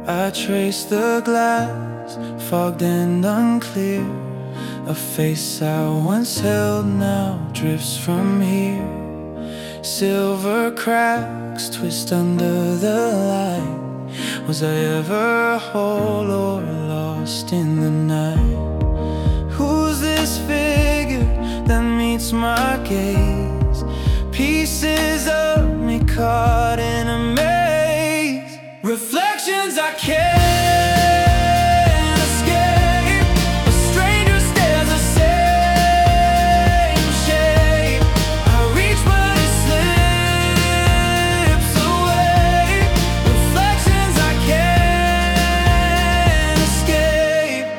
I trace the glass, fogged and unclear. A face I once held now drifts from here. Silver cracks twist under the light. Was I ever whole or lost in the night? Who's this figure that meets my gaze? Pieces of me caught in a maze. Reflections I can't escape. A stranger stares the same shape. I reach but it slips away. Reflections I can't escape.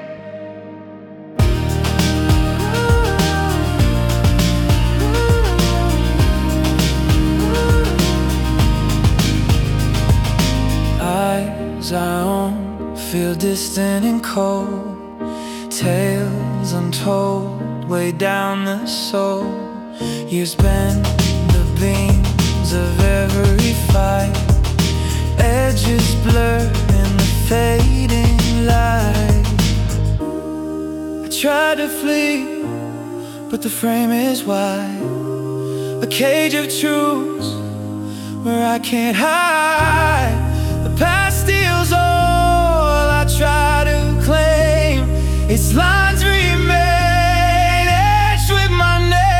Eyes I own feel distant and cold. Tales untold weigh down the soul. Years bend the beams of every fight. Edges blur in the fading light. I try to flee, but the frame is wide. A cage of truths where I can't hide. The past steals all I try to claim. Its lines remain etched with my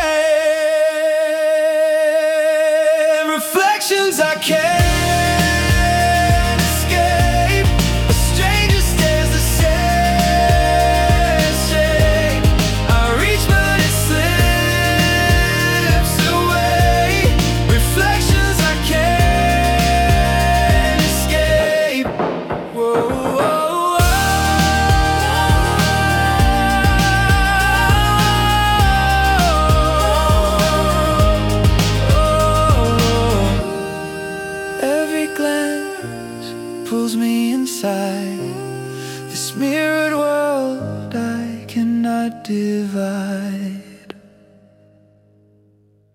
name. Reflections I can't escape. A stranger stares the same shape. I reach but it slips away. Reflections I can't escape. Whoa, whoa, every glance pulls me inside this mirrored world I cannot divide.